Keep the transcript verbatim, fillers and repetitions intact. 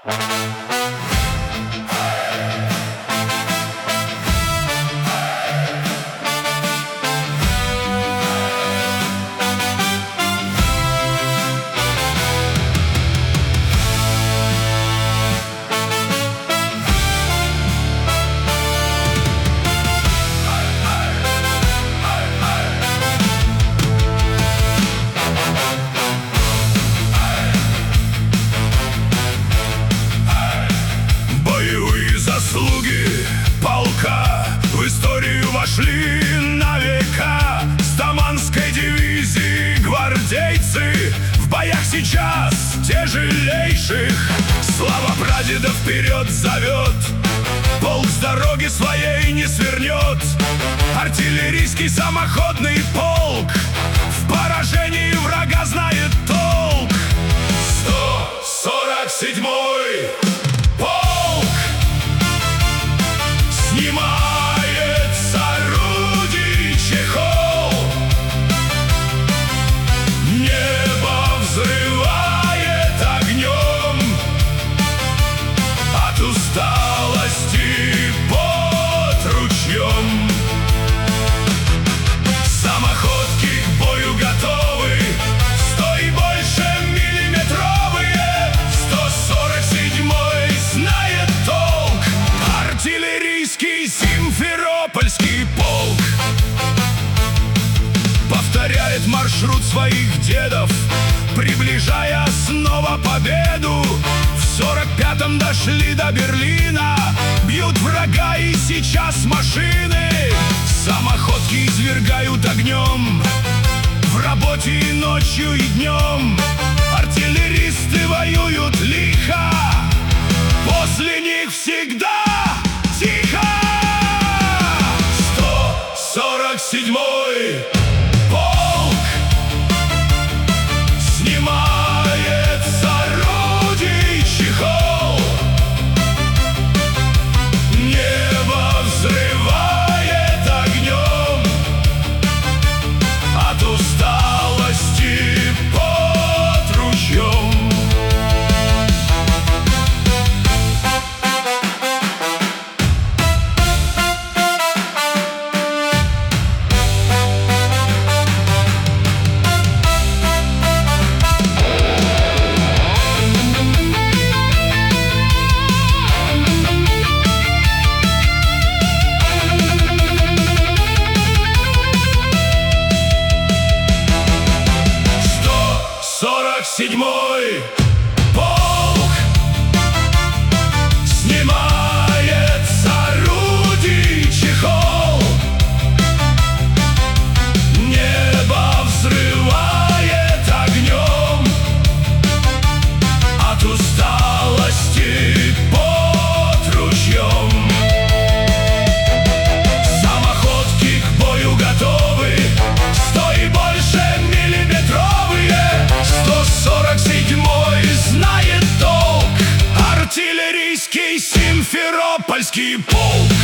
Заслуги полка в историю вошли на века. С Таманской дивизии гвардейцы в боях сейчас тяжелейших. Слава прадеда вперед зовет, полк с дороги своей не свернет. Артиллерийский самоходный полк в поражении врага знает толк. Сто сорок седьмой снимает с орудий чехол, небо взрывает огнем, от усталости под ручьем. Самоходки к бою готовы, сто и больше миллиметровые. Сто сорок седьмой знает толк, артиллерийский Симферопольский полк. Повторяет маршрут своих дедов, приближая снова победу. В сорок пятом дошли до Берлина, бьют врага и сейчас машины. Самоходки извергают огнем, в работе и ночью, и днем. Артиллеристы воюют лихо, после них всегда тихо. Сто сорок седьмой полк снимает с орудий чехол, небо взрывает огнем, от усталости под ручьем. Седьмой полк снимает с орудий чехол, небо взрывает огнем, от усталости под ручьем. Самоходки к бою готовы, сто и больше миллиметровые. Сто сорок седьмой знает толк, артиллерийский Симферопольский полк.